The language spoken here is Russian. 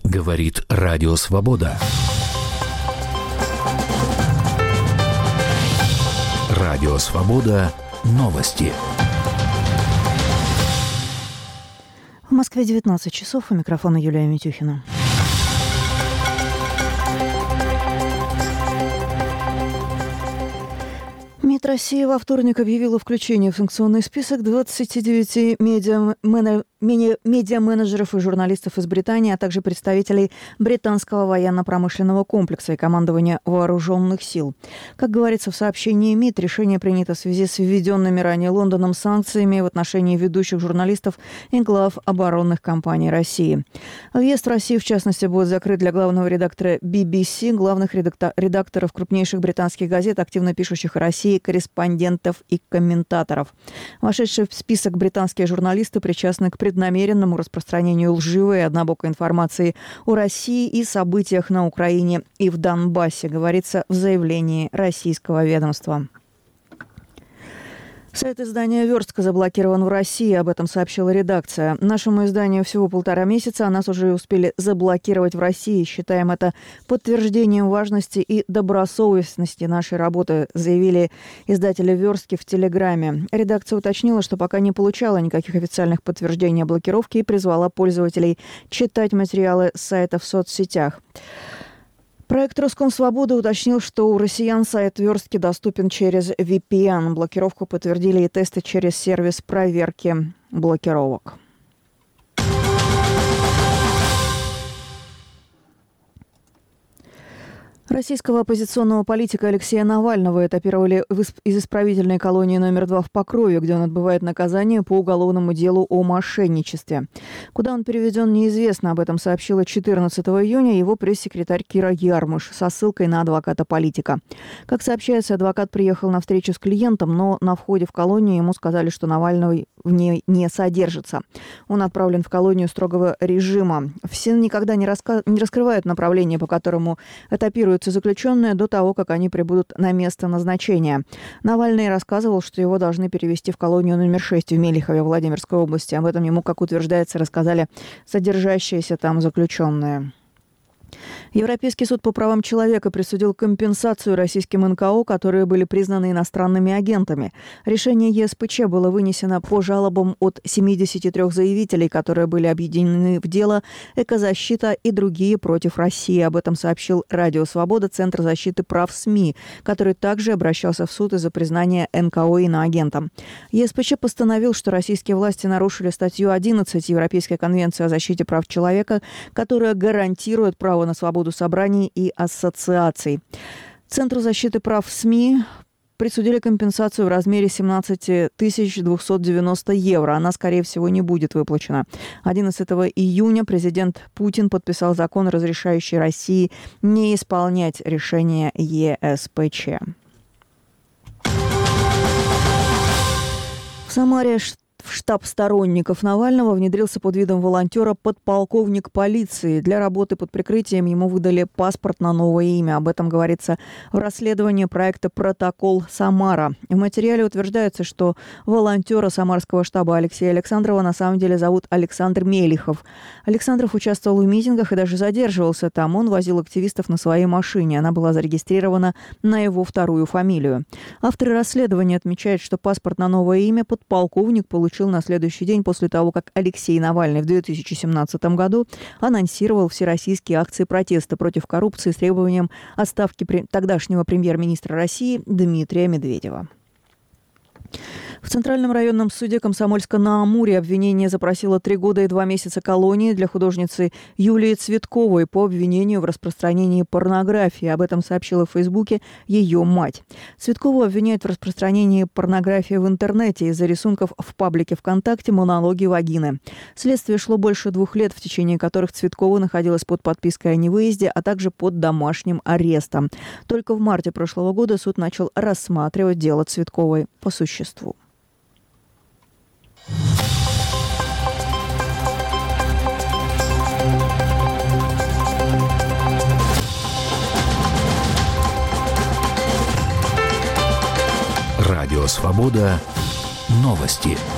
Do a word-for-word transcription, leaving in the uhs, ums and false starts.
Говорит Радио Свобода. Радио Свобода. Новости. В Москве девятнадцать часов. У микрофона Юлия Митюхина. МИД России во вторник объявила включение в санкционный список двадцати девяти медиа-менеджеров медиа-менеджеров и журналистов из Британии, а также представителей британского военно-промышленного комплекса и командования вооруженных сил. Как говорится в сообщении МИД, решение принято в связи с введенными ранее Лондоном санкциями в отношении ведущих журналистов и глав оборонных компаний России. Въезд в Россию, в частности, будет закрыт для главного редактора би би си, главных редакторов крупнейших британских газет, активно пишущих о России, корреспондентов и комментаторов. Вошедшие в список британские журналисты причастны к преднамеренному распространению лживой и однобокой информации о России и событиях на Украине и в Донбассе, говорится в заявлении российского ведомства. Сайт издания «Верстка» заблокирован в России, об этом сообщила редакция. Нашему изданию всего полтора месяца, а нас уже успели заблокировать в России. Считаем это подтверждением важности и добросовестности нашей работы, заявили издатели «Верстки» в Телеграме. Редакция уточнила, что пока не получала никаких официальных подтверждений о блокировке и призвала пользователей читать материалы сайта в соцсетях. Проект «Роскомсвобода» уточнил, что у россиян сайт «Верстки» доступен через ви пи эн. Блокировку подтвердили и тесты через сервис проверки блокировок. Российского оппозиционного политика Алексея Навального этапировали из исправительной колонии номер два в Покрове, где он отбывает наказание по уголовному делу о мошенничестве. Куда он переведен, неизвестно. Об этом сообщила четырнадцатого июня его пресс-секретарь Кира Ярмыш со ссылкой на адвоката-политика. Как сообщается, адвокат приехал на встречу с клиентом, но на входе в колонию ему сказали, что Навальный в ней не содержится. Он отправлен в колонию строгого режима. Все никогда не, раска... не раскрывают направление, по которому этапируют заключенные до того, как они прибудут на место назначения. Навальный рассказывал, что его должны перевести в колонию номер шесть в Мелихове, Владимирской области. Об этом ему, как утверждается, рассказали содержащиеся там заключенные. Европейский суд по правам человека присудил компенсацию российским эн ка о, которые были признаны иностранными агентами. Решение е эс пэ че было вынесено по жалобам от семидесяти трёх заявителей, которые были объединены в дело «Экозащита» и другие против России. Об этом сообщил Радио Свобода, Центр защиты прав СМИ, который также обращался в суд из-за признания эн ка о иноагентом. е эс пэ че постановил, что российские власти нарушили статью одиннадцать Европейской конвенции о защите прав человека, которая гарантирует право на свободу собраний и ассоциаций. Центру защиты прав СМИ присудили компенсацию в размере семнадцать тысяч двести девяносто евро. Она, скорее всего, не будет выплачена. одиннадцатого июня президент Путин подписал закон, разрешающий России не исполнять решение е эс пэ че. В Самаре в штаб сторонников Навального внедрился под видом волонтера подполковник полиции. Для работы под прикрытием ему выдали паспорт на новое имя. Об этом говорится в расследовании проекта «Протокол Самара». В материале утверждается, что волонтера самарского штаба Алексея Александрова на самом деле зовут Александр Мелихов. Александров участвовал в митингах и даже задерживался там. Он возил активистов на своей машине. Она была зарегистрирована на его вторую фамилию. Авторы расследования отмечают, что паспорт на новое имя подполковник получил на следующий день после того, как Алексей Навальный в две тысячи семнадцатом году анонсировал всероссийские акции протеста против коррупции с требованием отставки тогдашнего премьер-министра России Дмитрия Медведева. В Центральном районном суде Комсомольска-на-Амуре обвинение запросило три года и два месяца колонии для художницы Юлии Цветковой по обвинению в распространении порнографии. Об этом сообщила в Фейсбуке ее мать. Цветкову обвиняют в распространении порнографии в интернете из-за рисунков в паблике ВКонтакте «Монологи вагины». Следствие шло больше двух лет, в течение которых Цветкова находилась под подпиской о невыезде, а также под домашним арестом. Только в марте прошлого года суд начал рассматривать дело Цветковой по существу. Радио Свобода. Новости.